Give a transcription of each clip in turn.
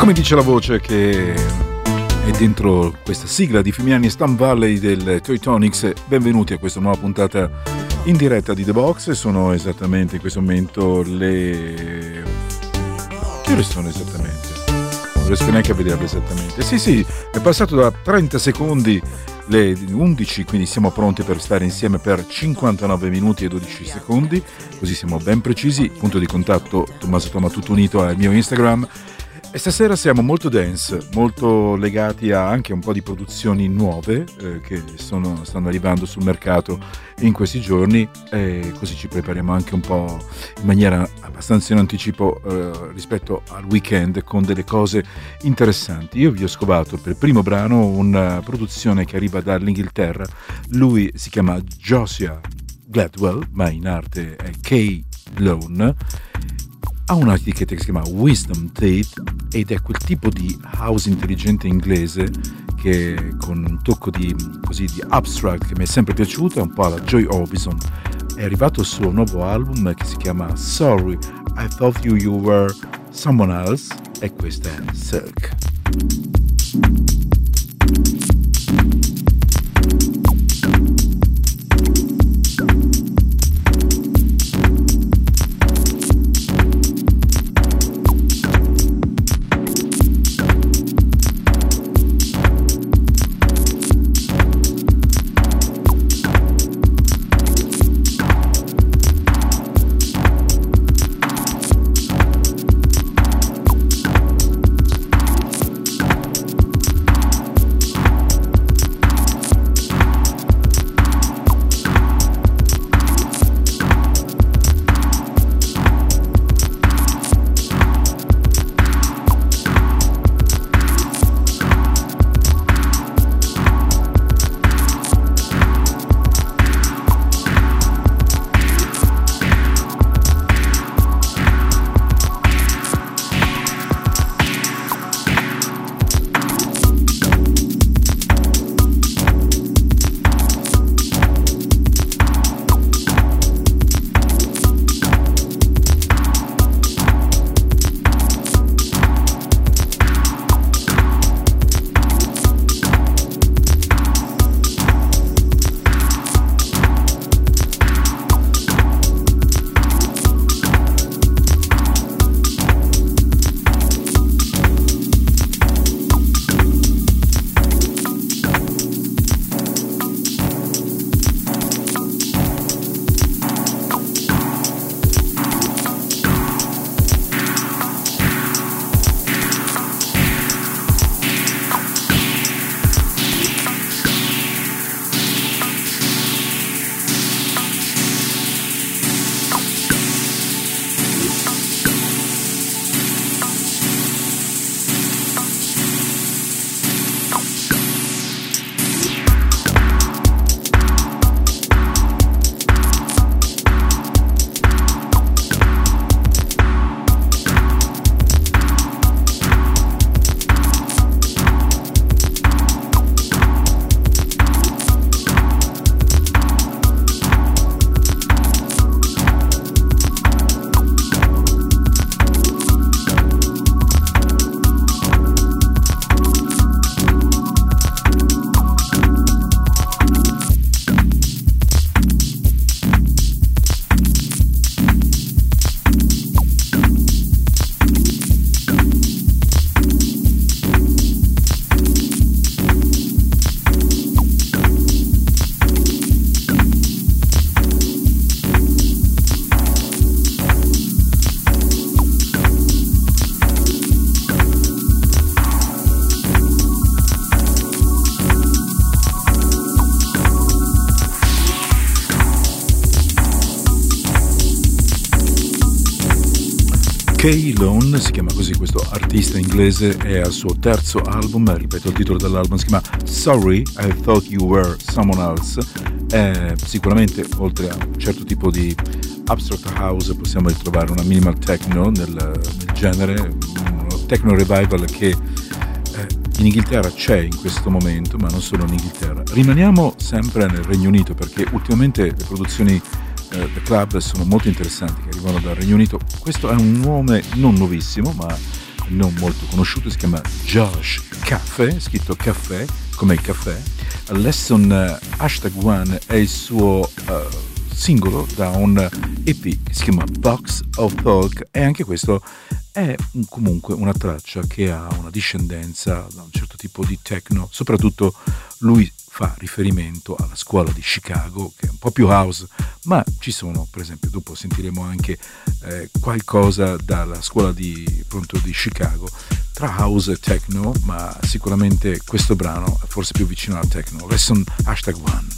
come dice la voce che è dentro questa sigla di Fimiani e Stam Valley del Toy Tonics, benvenuti a questa nuova puntata in diretta di The Box. Sono esattamente in questo momento le... che ore sono esattamente? Non riesco neanche a vederle esattamente. Sì, è passato da 30 secondi le 11, quindi siamo pronti per stare insieme per 59 minuti e 12 secondi, così siamo ben precisi. Punto di contatto Tommaso Toma tutto unito al mio Instagram. E stasera siamo molto dance, molto legati a anche un po' di produzioni nuove che stanno arrivando sul mercato in questi giorni, e così ci prepariamo anche un po' in maniera abbastanza in anticipo rispetto al weekend con delle cose interessanti. Io vi ho scovato per il primo brano una produzione che arriva dall'Inghilterra. Lui si chiama Josiah Gladwell, ma in arte è K. Lone. Ha un'etichetta che si chiama Wisdom Tate ed è quel tipo di house intelligente inglese che con un tocco di abstract che mi è sempre piaciuto, è un po' alla Joy Orbison. È arrivato il suo nuovo album che si chiama Sorry, I Thought You Were Someone Else, e questa è Silk. K. Lone si chiama così questo artista inglese, è al suo terzo album, ripeto il titolo dell'album si chiama Sorry, I Thought You Were Someone Else. Sicuramente oltre a un certo tipo di abstract house possiamo ritrovare una minimal techno nel genere, un techno revival che in Inghilterra c'è in questo momento, ma non solo in Inghilterra. Rimaniamo sempre nel Regno Unito perché ultimamente le produzioni The Club sono molto interessanti che arrivano dal Regno Unito. Questo è un nome non nuovissimo, ma non molto conosciuto, si chiama Josh Caffè, scritto caffè come il caffè. Lesson #1 è il suo singolo da un EP che si chiama Box of Talk, e anche questo è comunque una traccia che ha una discendenza da un certo tipo di techno. Soprattutto lui fa riferimento alla scuola di Chicago, che è un po' più house, ma ci sono, per esempio, dopo sentiremo anche qualcosa dalla scuola di Chicago, tra house e techno, ma sicuramente questo brano è forse più vicino al techno. Lesson #1.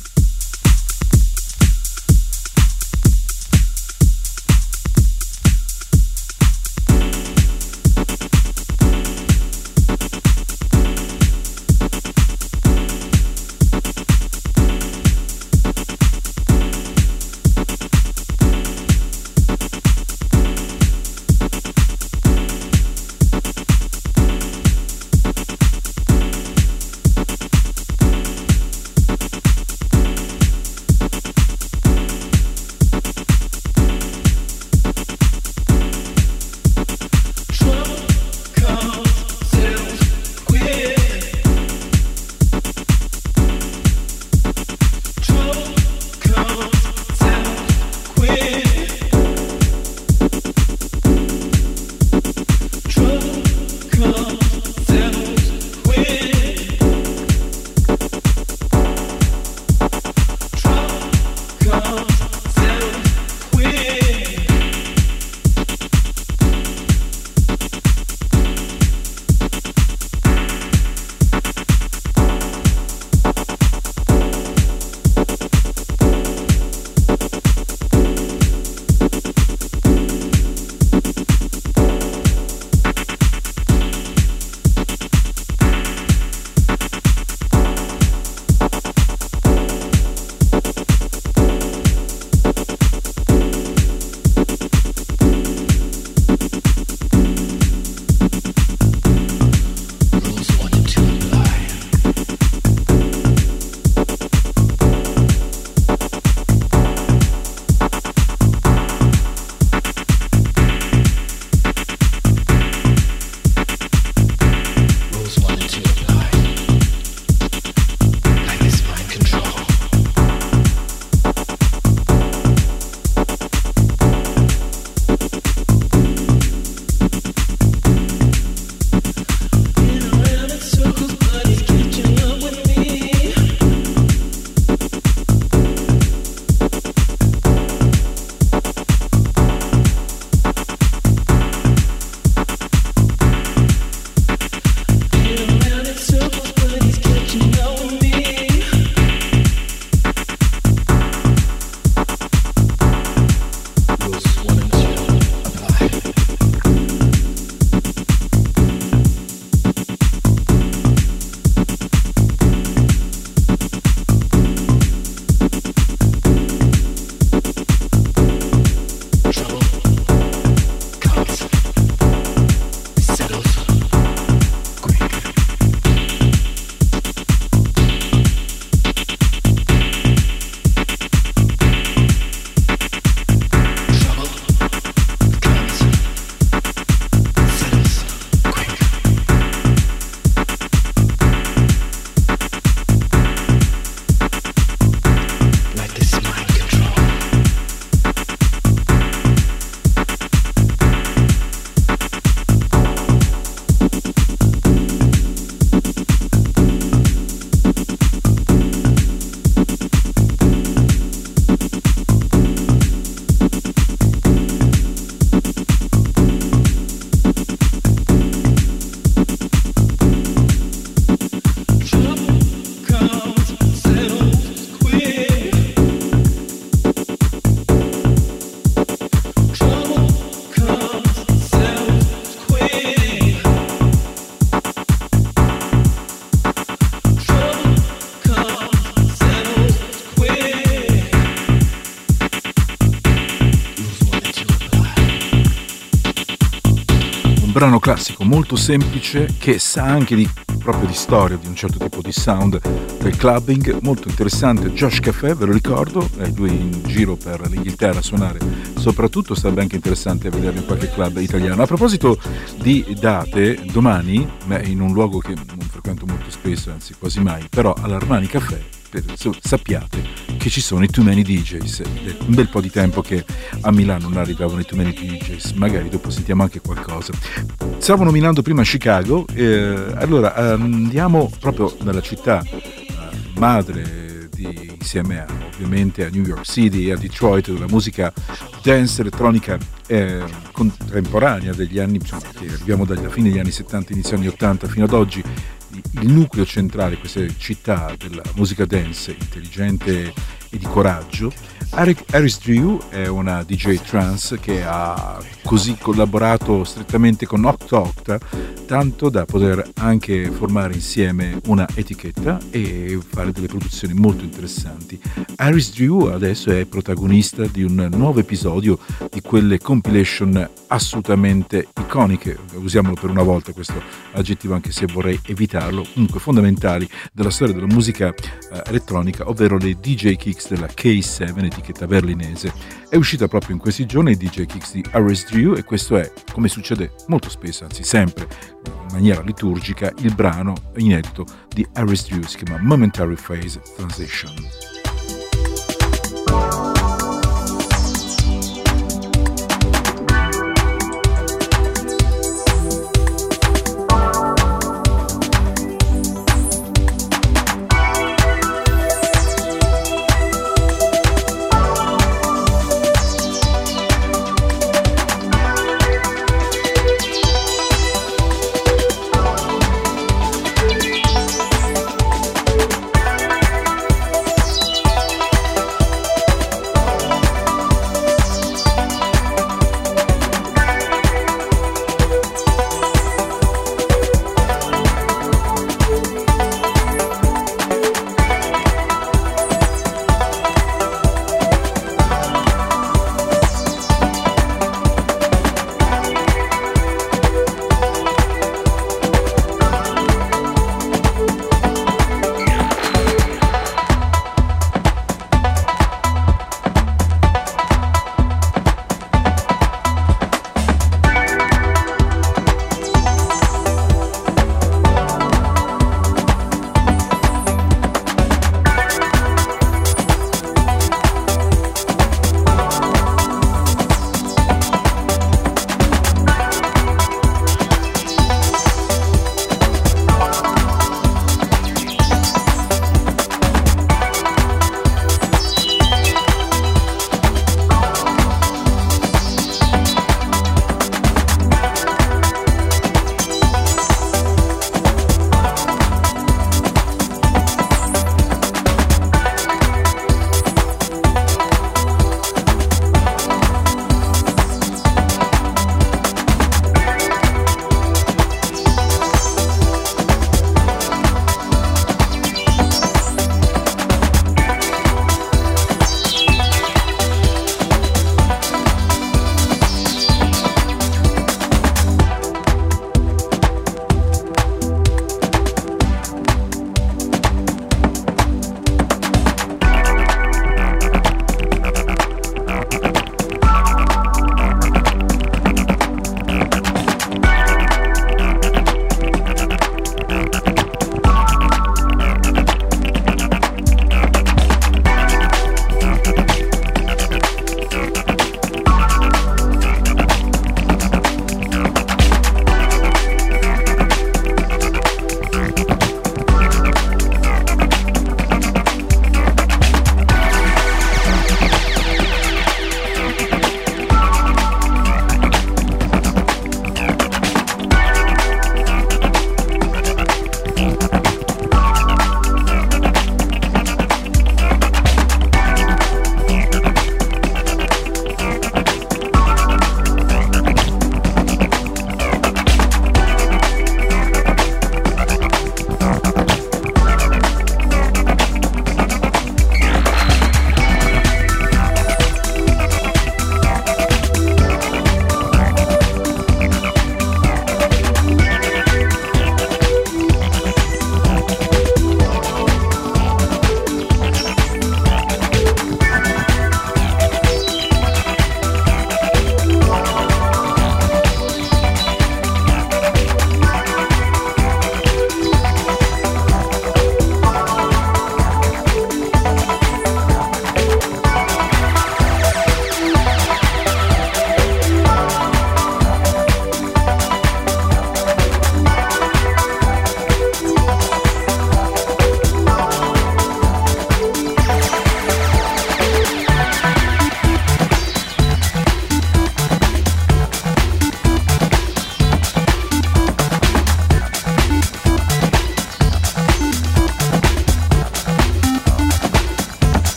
brano classico molto semplice che sa anche di proprio di storia di un certo tipo di sound del clubbing, molto interessante. Josh Café, ve lo ricordo, è lui in giro per l'Inghilterra a suonare, soprattutto sarebbe anche interessante vederlo in qualche club italiano. A proposito di date, domani, in un luogo che non frequento molto spesso, anzi quasi mai, però all'Armani Café, sappiate che ci sono i Too Many DJs. È un bel po' di tempo che a Milano non arrivavano i Too Many DJs, magari dopo sentiamo anche qualcosa. Stavo nominando prima Chicago, allora andiamo proprio nella città madre insieme ovviamente a New York City e a Detroit, della musica dance elettronica contemporanea degli anni, insomma, che arriviamo dalla fine degli anni 70, inizio anni 80 fino ad oggi. Il nucleo centrale di queste città della musica dance intelligente e di coraggio. Aris Drew è una DJ trance che ha così collaborato strettamente con Octa Octa, tanto da poter anche formare insieme una etichetta e fare delle produzioni molto interessanti. Aris Drew adesso è protagonista di un nuovo episodio di quelle compilation assolutamente iconiche, usiamolo per una volta questo aggettivo anche se vorrei evitarlo, comunque fondamentali della storia della musica elettronica, ovvero le DJ Kicks della K7, etichetta berlinese. È uscita proprio in questi giorni il DJ Kicks di Aris Drew e questo è, come succede molto spesso, anzi sempre in maniera liturgica, il brano inedito di Aris Drew, si chiama Momentary Phase Transition.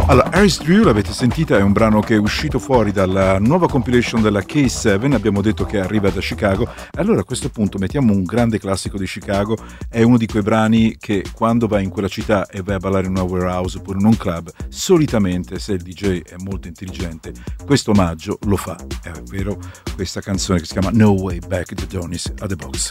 Allora, Harris Drew, l'avete sentita, è un brano che è uscito fuori dalla nuova compilation della K7, abbiamo detto che arriva da Chicago, allora a questo punto mettiamo un grande classico di Chicago, è uno di quei brani che quando vai in quella città e vai a ballare in una warehouse oppure in un club, solitamente se il DJ è molto intelligente, questo omaggio lo fa, è vero, questa canzone che si chiama No Way Back di Adonis at the Box.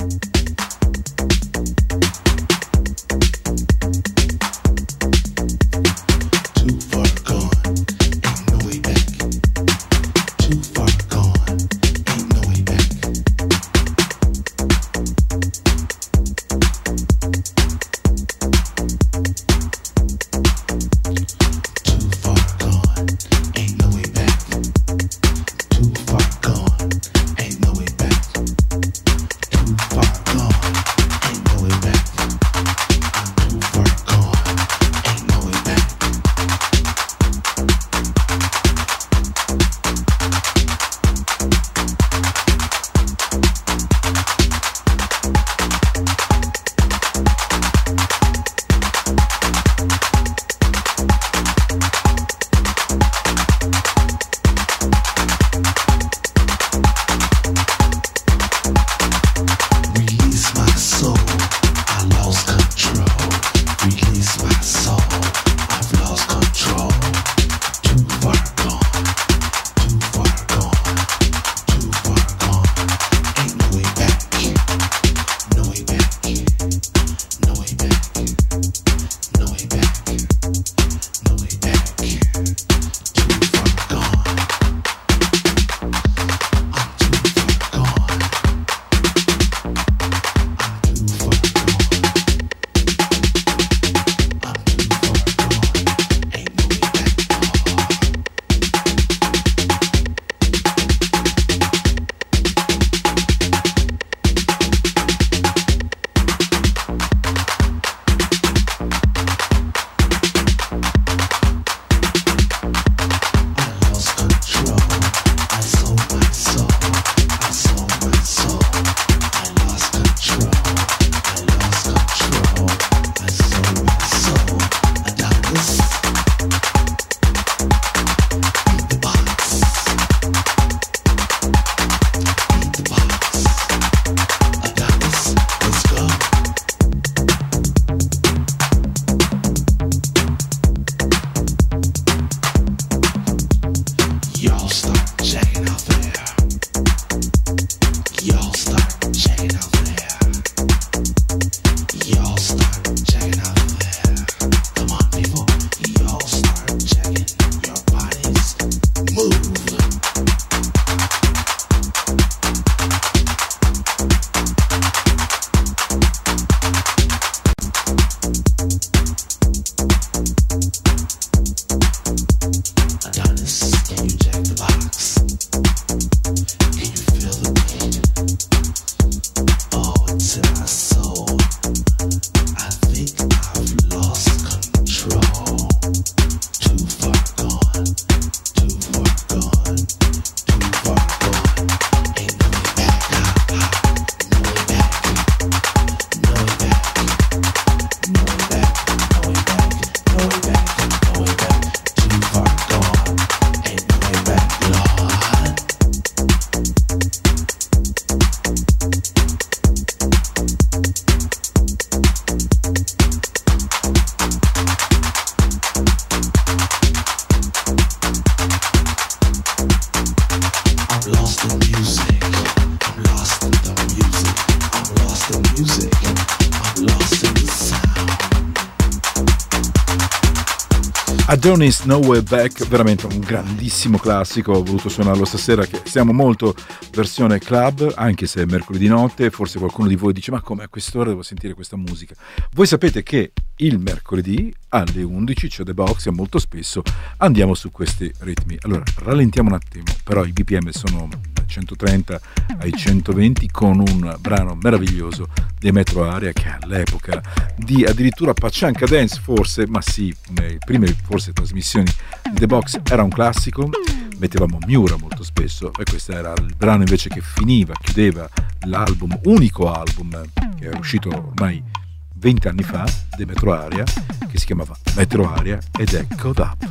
Adonis No Way Back, veramente un grandissimo classico, ho voluto suonarlo stasera, che siamo molto versione club, anche se è mercoledì notte, forse qualcuno di voi dice ma come a quest'ora devo sentire questa musica? Voi sapete che il mercoledì alle 11 c'è The Box e molto spesso andiamo su questi ritmi. Allora rallentiamo un attimo, però i BPM sono da 130 ai 120 con un brano meraviglioso dei Metro Area che all'epoca di addirittura Pachanka Dance forse, ma sì, le prime forse trasmissioni di The Box era un classico, mettevamo Miura molto spesso e questo era il brano invece che chiudeva l'album, unico album che è uscito ormai 20 anni fa, di Metro Area, che si chiamava Metro Area ed è Caught Up.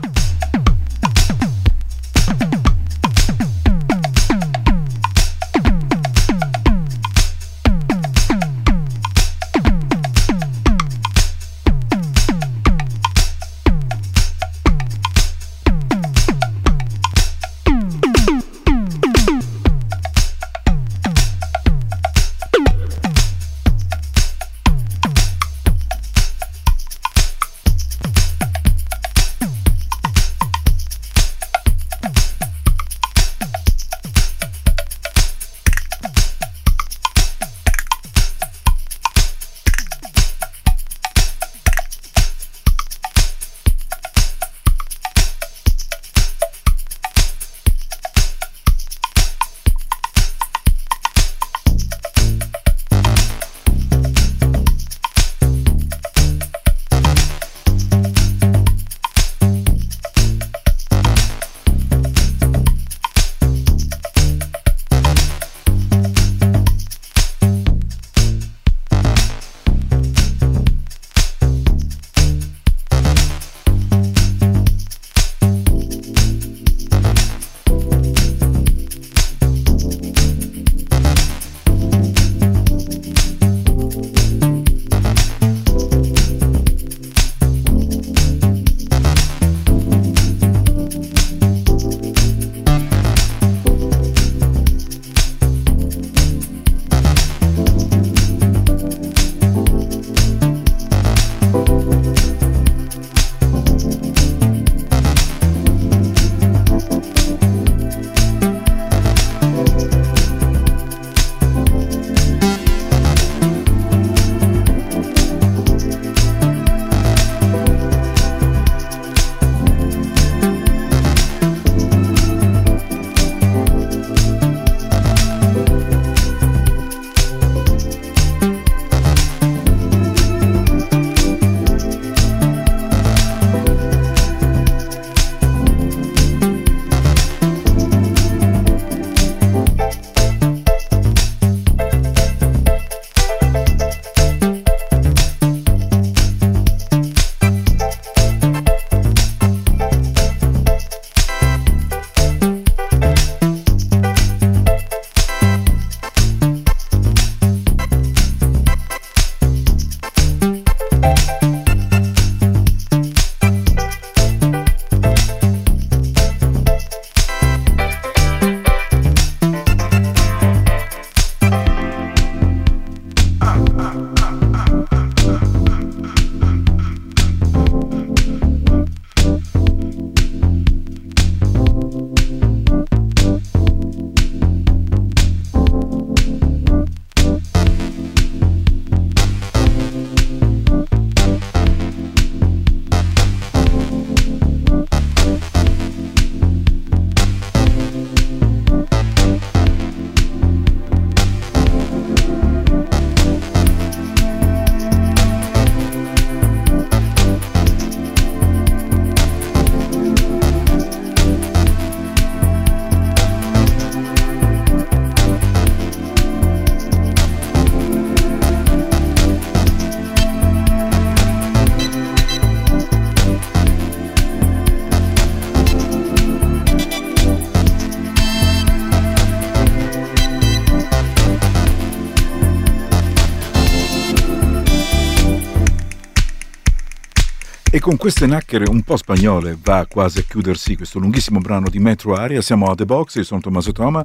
E con queste nacchere un po' spagnole va quasi a chiudersi questo lunghissimo brano di Metro Area. Siamo a The Box, io sono Tommaso Toma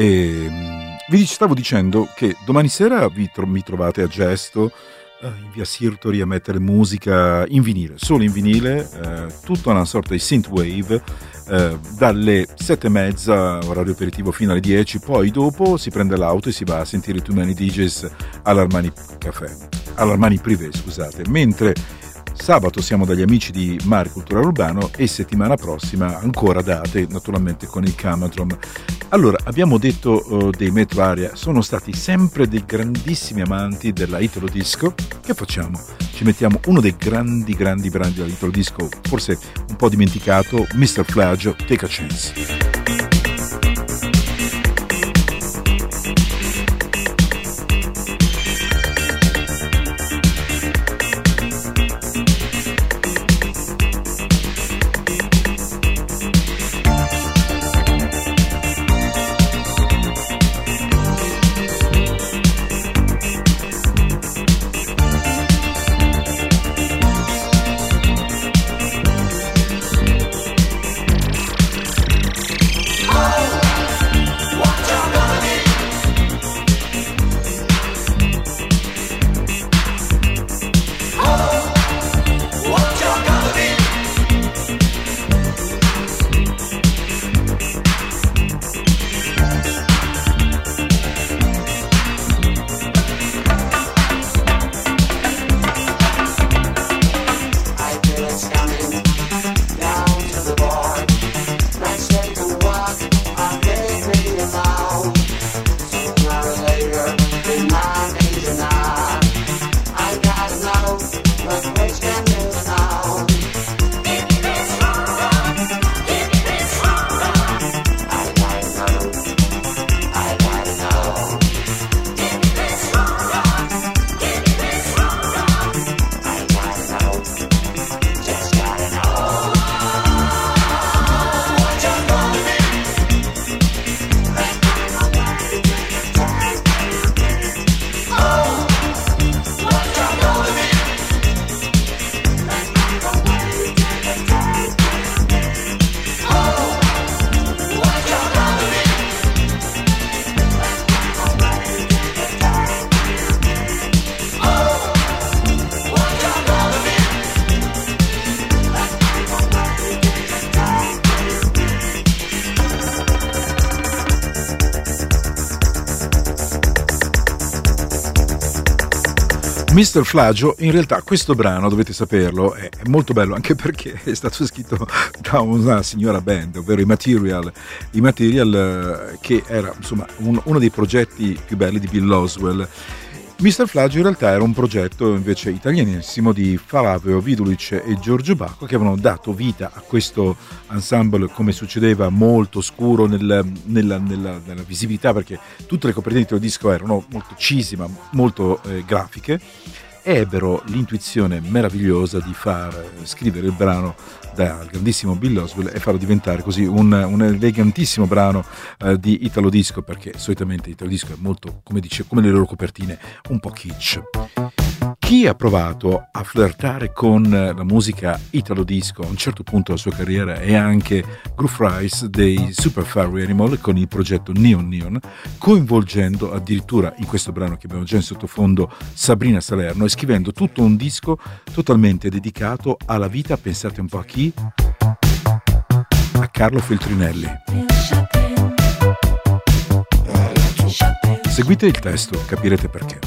e vi stavo dicendo che domani sera mi trovate a Gesto in via Sirtori a mettere musica in vinile, solo in vinile, tutta una sorta di synthwave, dalle 7:30 orario aperitivo fino alle 10, poi dopo si prende l'auto e si va a sentire Too Many DJs all'Armani Privé, scusate, mentre sabato siamo dagli amici di Mare Culturale Urbano e settimana prossima ancora date naturalmente con il Camatron. Allora, abbiamo detto dei Metro Area, sono stati sempre dei grandissimi amanti della Italo Disco. Che facciamo? Ci mettiamo uno dei grandi brani della Italo Disco, forse un po' dimenticato, Mr. Flaggio, Take a Chance. Mr. Flagio, in realtà questo brano, dovete saperlo, è molto bello anche perché è stato scritto da una signora band, ovvero i Material, che era insomma uno dei progetti più belli di Bill Laswell. Mr. Flagio in realtà era un progetto invece italianissimo di Flavio Vidulic e Giorgio Bacco, che avevano dato vita a questo ensemble, come succedeva, molto scuro nella visibilità, perché tutte le copertine del disco erano molto cheesy ma molto grafiche, e ebbero l'intuizione meravigliosa di far scrivere il brano dal grandissimo Bill Laswell e farlo diventare così un elegantissimo brano di Italo Disco, perché solitamente Italo Disco è molto, come le loro copertine, un po' kitsch. Chi ha provato a flirtare con la musica Italo Disco a un certo punto della sua carriera è anche Groove Rice dei Super Furry Animal con il progetto Neon Neon, coinvolgendo addirittura in questo brano che abbiamo già in sottofondo Sabrina Salerno e scrivendo tutto un disco totalmente dedicato alla vita, pensate un po' a chi? A Carlo Feltrinelli. Seguite il testo, capirete perché.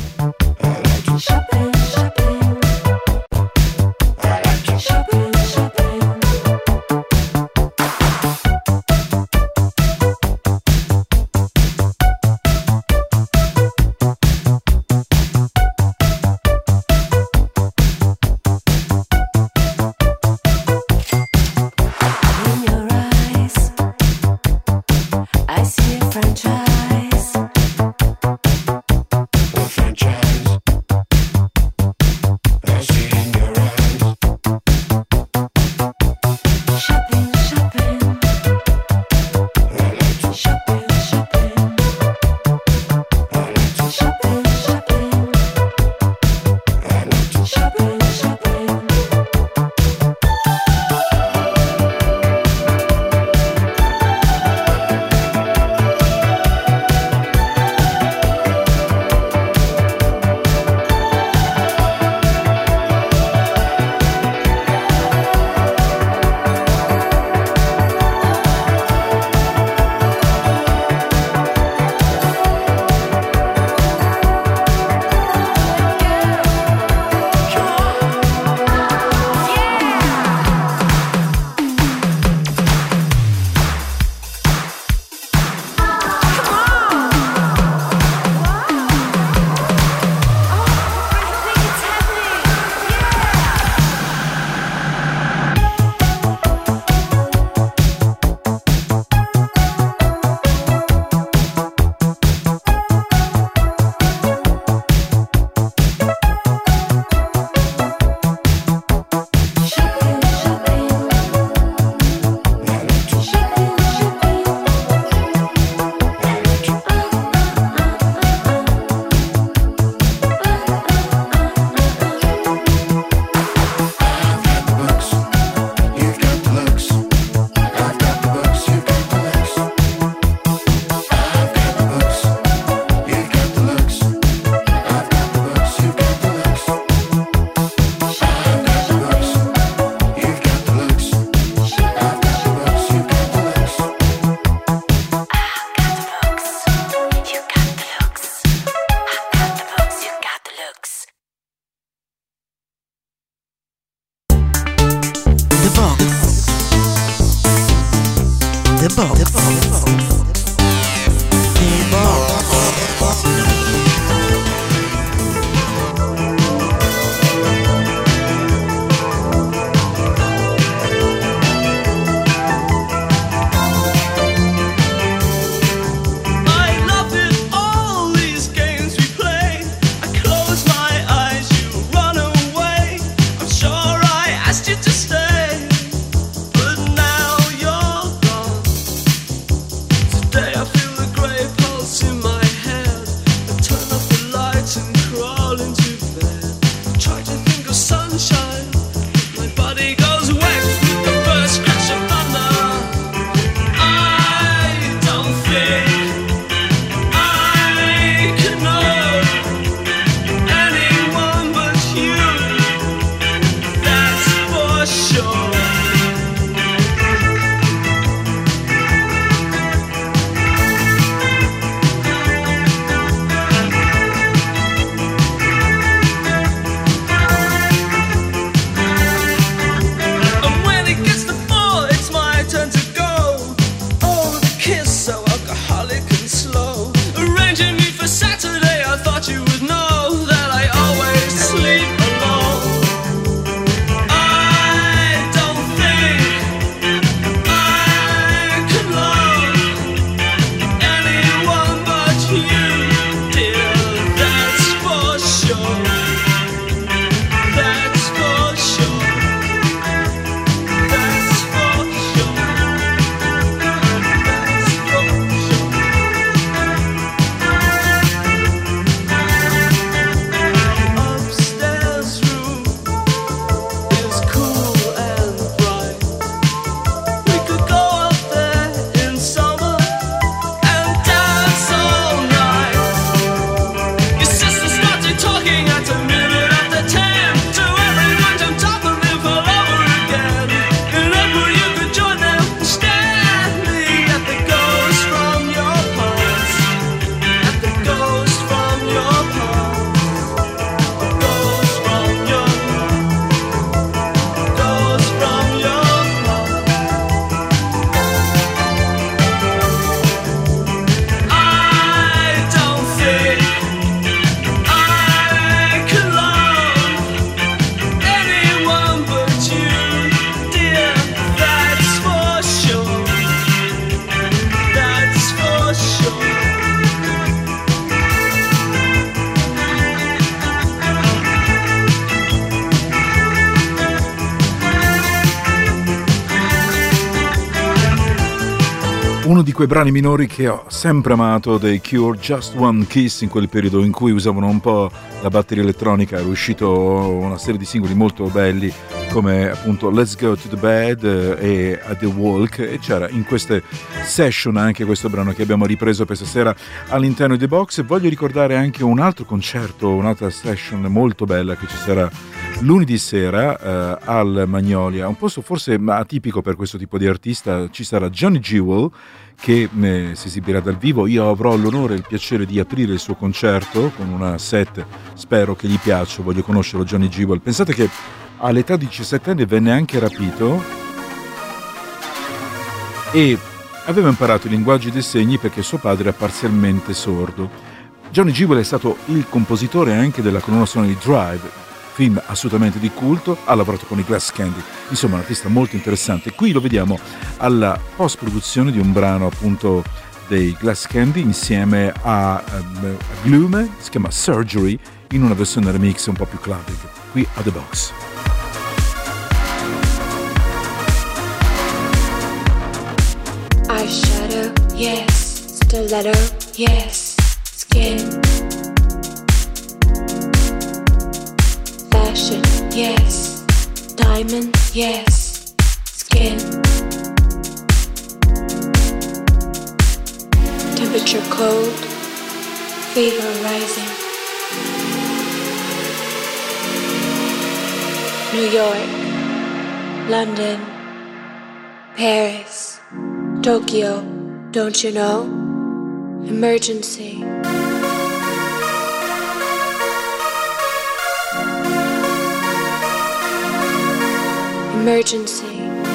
Uno di quei brani minori che ho sempre amato dei Cure, Just One Kiss, in quel periodo in cui usavano un po' la batteria elettronica. Era uscito una serie di singoli molto belli come appunto Let's Go to the Bed e The Walk, e c'era in queste session anche questo brano che abbiamo ripreso per stasera all'interno di The Box. Voglio ricordare anche un altro concerto, un'altra session molto bella che ci sarà lunedì sera al Magnolia, un posto forse atipico per questo tipo di artista. Ci sarà Johnny Jewel che si esibirà dal vivo. Io avrò l'onore e il piacere di aprire il suo concerto con una set, spero che gli piaccia, voglio conoscerlo Johnny Jewel. Pensate che all'età di 17 anni venne anche rapito e aveva imparato i linguaggi dei segni perché suo padre era parzialmente sordo. Johnny Jewel è stato il compositore anche della colonna sonora di Drive, film assolutamente di culto, ha lavorato con i Glass Candy, insomma un artista molto interessante. Qui lo vediamo alla post-produzione di un brano appunto dei Glass Candy insieme a Glume, si chiama Surgery, in una versione remix un po' più clubbing, qui a The Box. Eyeshadow, yes. Stiletto, yes. Skin. Fashion, yes. Diamond, yes. Skin. Temperature cold. Fever rising. New York. London. Paris. Tokyo, don't you know? Emergency. Emergency.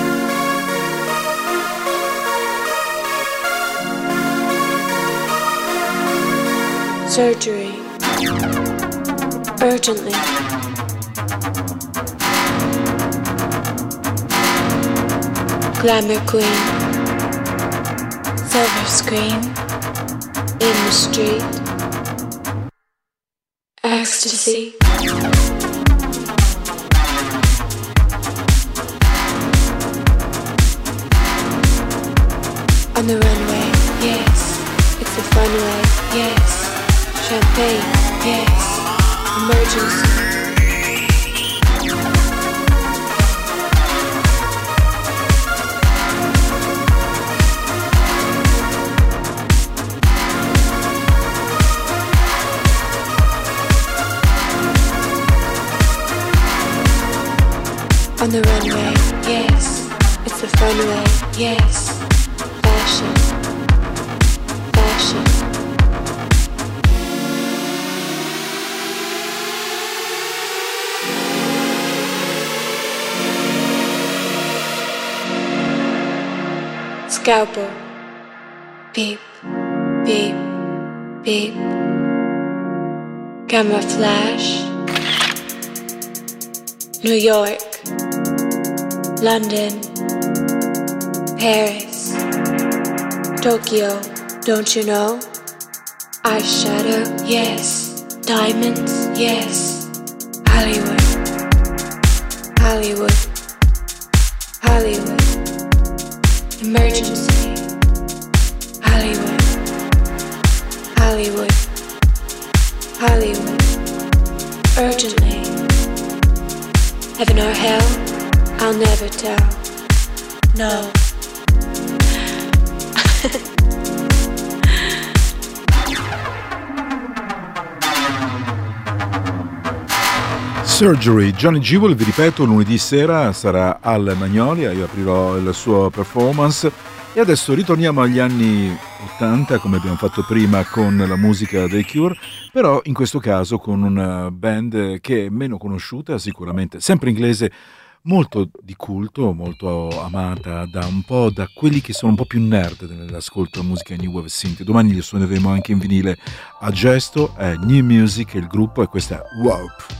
Surgery. Urgently. Glamour queen. Silver screen. In the street. Ecstasy. On the runway, yes. It's the fun way, yes. Champagne, yes. Emergency. On the runway, yes. It's the fun way, yes. Fashion. Fashion. Scalpel. Beep. Beep. Beep. Camera flash. New York. London, Paris, Tokyo, don't you know? Eyeshadow, yes. Diamonds, yes. Hollywood, Hollywood, Hollywood. Emergency, Hollywood, Hollywood, Hollywood. Urgently. Heaven or hell? I'll never tell. No. Surgery, Johnny Jewel, vi ripeto, lunedì sera sarà al Magnolia, io aprirò il suo performance. E adesso ritorniamo agli anni 80, come abbiamo fatto prima con la musica dei Cure, però in questo caso con una band che è meno conosciuta sicuramente, sempre inglese, molto di culto, molto amata da un po' da quelli che sono un po' più nerd nell'ascolto della musica New Wave Synth. Domani li suoneremo anche in vinile a Gesto, è New Music il gruppo e questa è Warp.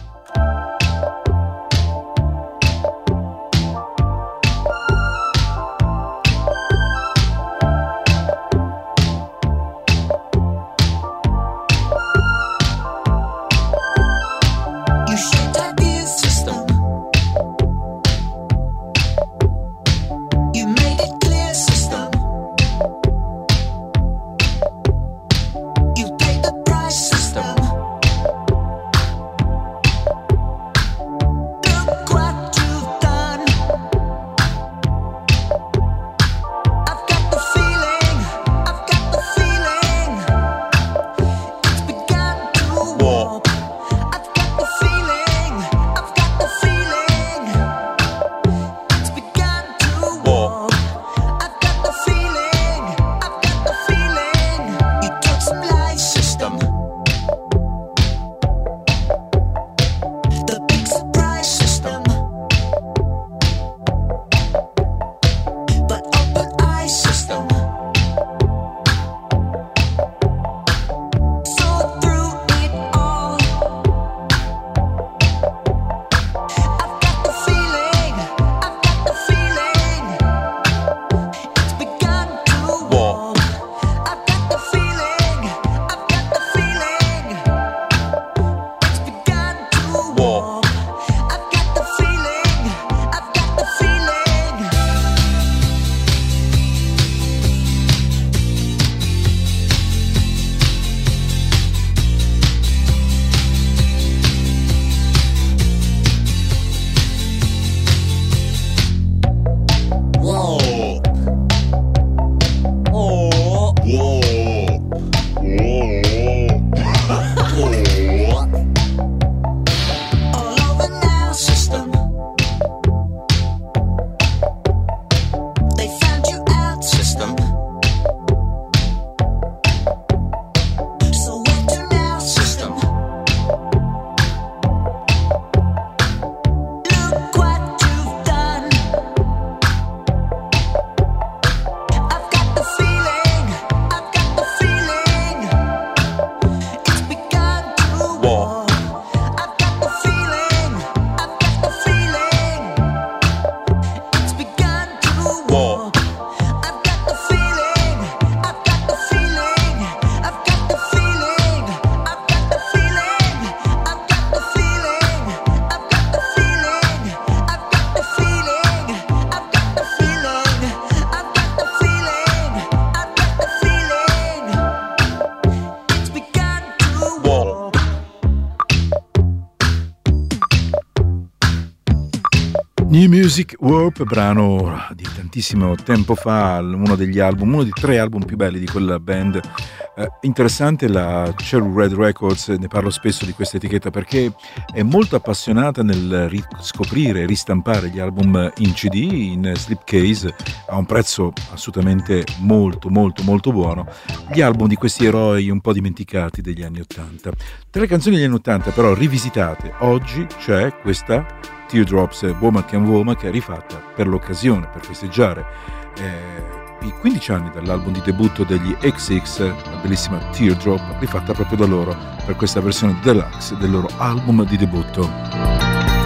New Music Warp, brano di tantissimo tempo fa, uno dei 3 album più belli di quella band. Interessante, la Cherry Red Records, ne parlo spesso di questa etichetta perché è molto appassionata nel riscoprire e ristampare gli album in CD, in slipcase, a un prezzo assolutamente molto molto molto buono, gli album di questi eroi un po' dimenticati degli anni 80. Tra le canzoni degli anni 80 però rivisitate oggi c'è questa Teardrops, Woman Can Woman, che è rifatta per l'occasione, per festeggiare i 15 anni dall'album di debutto degli XX, la bellissima Teardrop, rifatta proprio da loro per questa versione deluxe del loro album di debutto.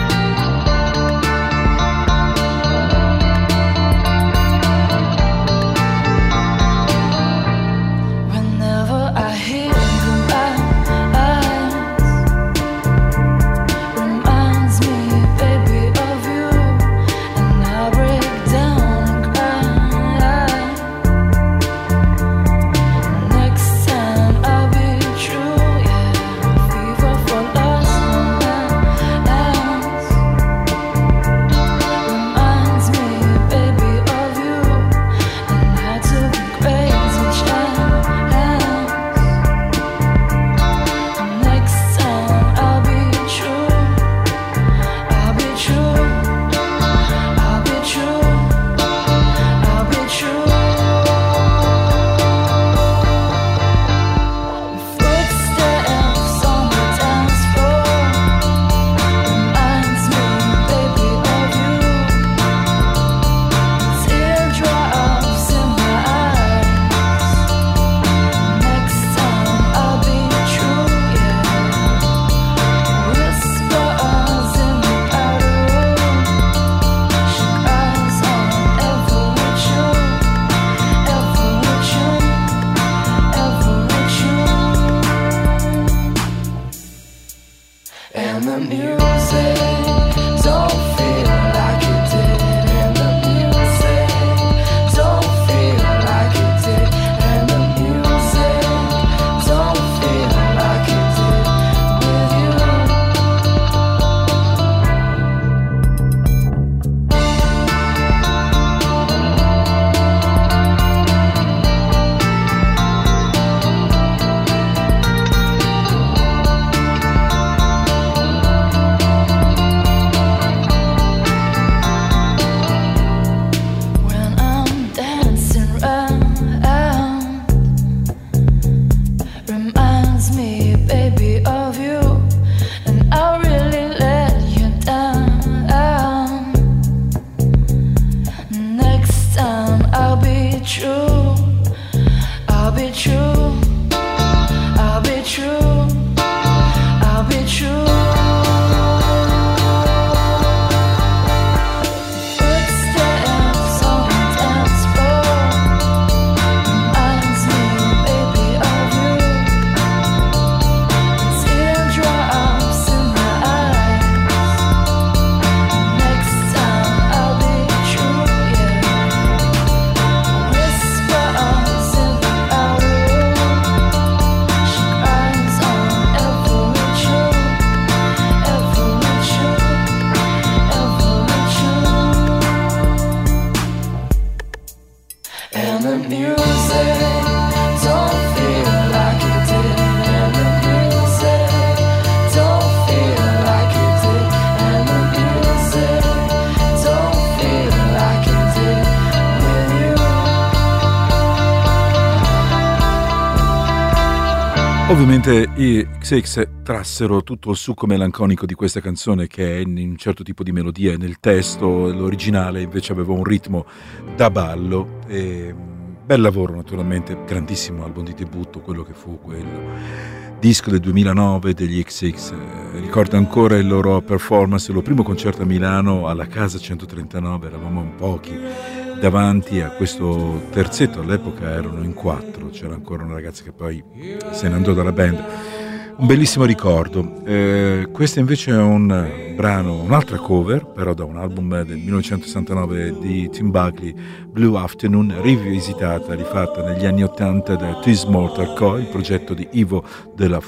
Ovviamente i XX trassero tutto il succo melanconico di questa canzone, che è in un certo tipo di melodia, e nel testo l'originale invece aveva un ritmo da ballo. E bel lavoro naturalmente, grandissimo album di debutto quello che fu quello. Disco del 2009 degli XX, ricordo ancora il loro performance, il loro primo concerto a Milano alla Casa 139, eravamo in pochi davanti a questo terzetto, all'epoca erano in 4, c'era ancora una ragazza che poi se ne andò dalla band. Un bellissimo ricordo. Questa invece è un brano, un'altra cover, però da un album del 1969 di Tim Buckley, Blue Afternoon, rivisitata, rifatta negli anni 80 da This Mortal Coil, il progetto di Ivo della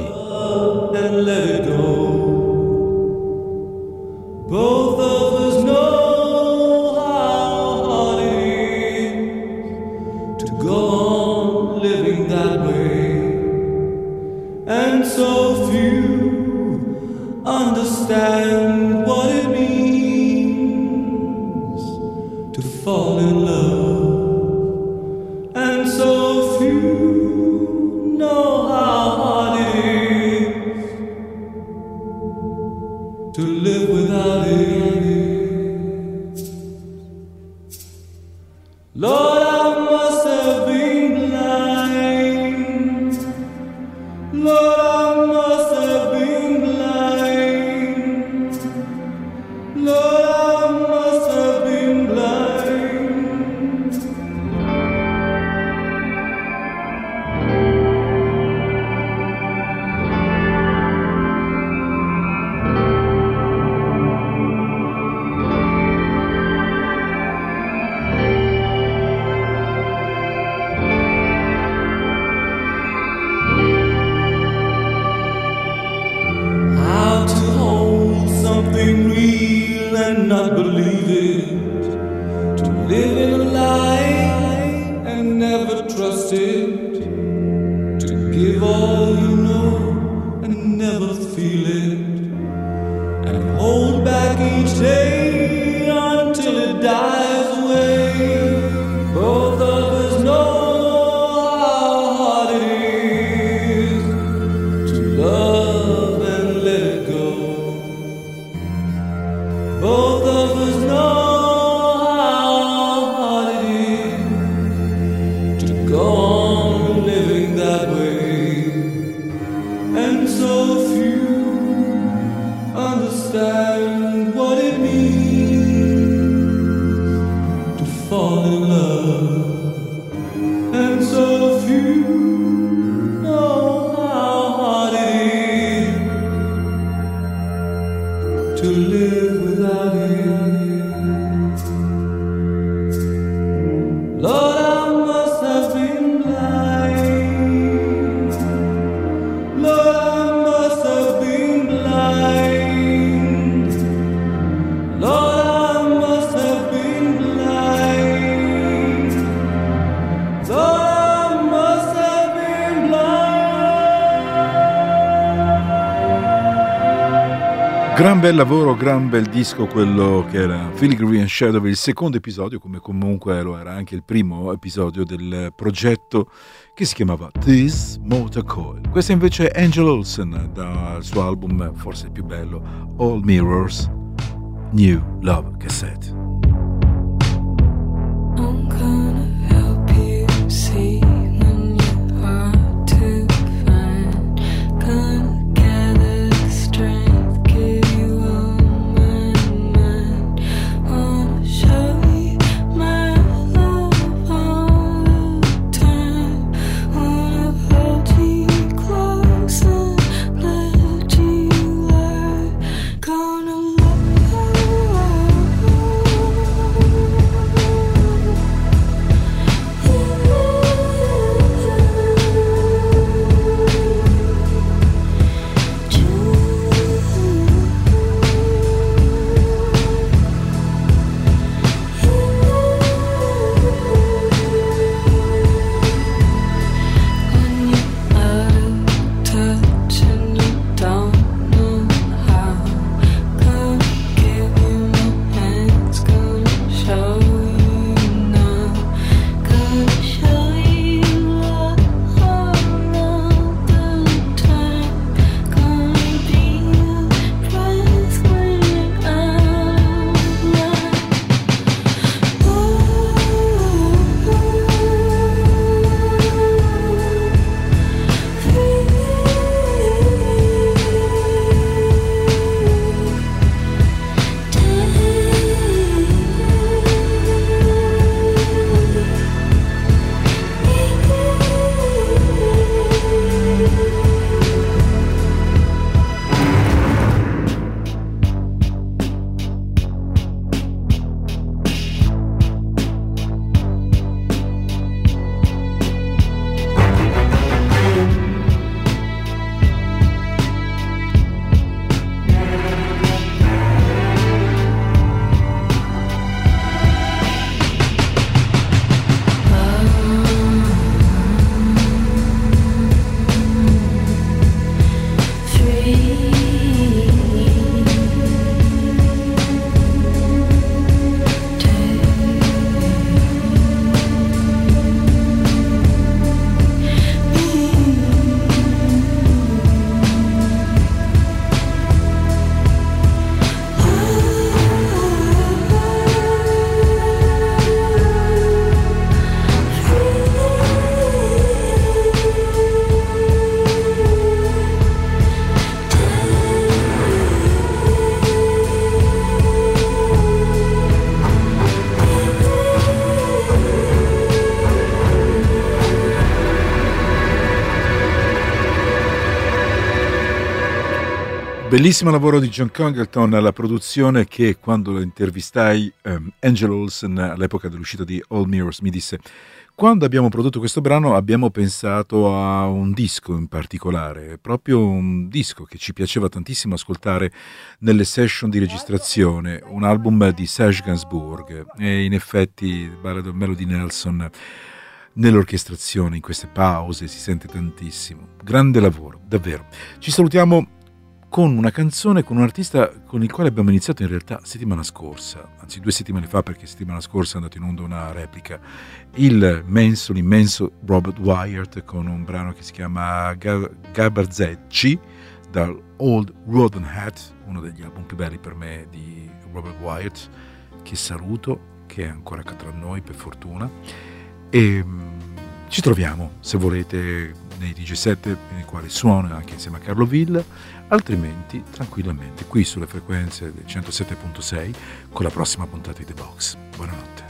4AD. And let it go. Both of us know in love, and so few know how hard it is to live without it. Lord, I must have been blind. Lord, I must have been blind. Lord, I must have been blind. How to hold something real and not believe it, to live in a lie and never trust it, to give all you know and never feel it, and hold back each day until it dies away. Both of us know how hard it is to love and let it go. Both of us know how hard it is to go on living that way, and so few understand what it means to fall in love, and so few know how hard it is to live without it. Lord, I must have been blind. Lord, I must have been blind. Lord, I must have been blind. Lord, I must have been blind. Gran bel lavoro, gran bel disco quello che era Filigree and Shadow, il secondo episodio, come comunque lo era anche il primo episodio del progetto che si chiamava This Motor Coil. Questa invece è Angel Olsen dal suo album forse il più bello, All Mirrors, New Love Cassette. I'm gonna help you see when you're hard to find. Gonna gather the strength, give you all my mind. Wanna show you my love all the time. Wanna hold you close and let you lie. Gonna love you. Bellissimo lavoro di John Congleton alla produzione, che quando lo intervistai Angel Olsen all'epoca dell'uscita di All Mirrors mi disse: quando abbiamo prodotto questo brano abbiamo pensato a un disco in particolare, proprio un disco che ci piaceva tantissimo ascoltare nelle session di registrazione, un album di Serge Gainsbourg, e in effetti Ballad of Melody Nelson nell'orchestrazione, in queste pause si sente tantissimo. Grande lavoro, davvero. Ci salutiamo con una canzone, con un artista con il quale abbiamo iniziato in realtà settimana scorsa, anzi 2 settimane fa, perché settimana scorsa è andato in onda una replica, l'immenso Robert Wyatt, con un brano che si chiama Gabarzecci, dal Old Wooden Hat, uno degli album più belli per me di Robert Wyatt, che saluto, che è ancora tra noi per fortuna, e ci troviamo, se volete, nei DJ7 nei quali suona anche insieme a Carlo Villa, altrimenti tranquillamente qui sulle frequenze del 107.6 con la prossima puntata di The Box. Buonanotte.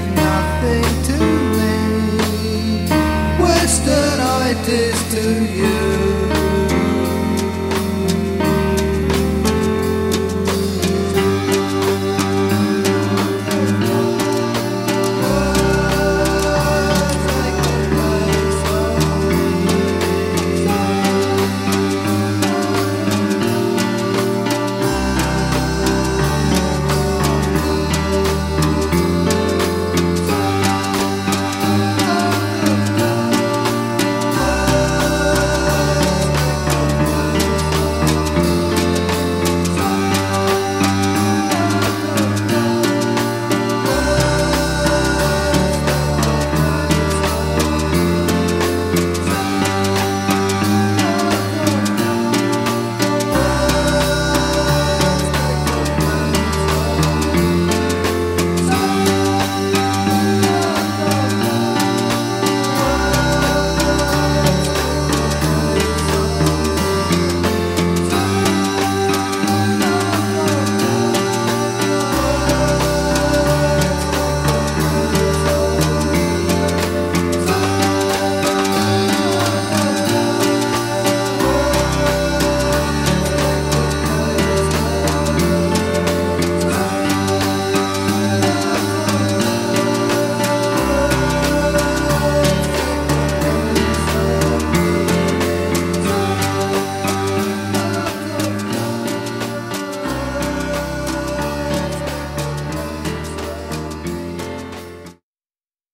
To you.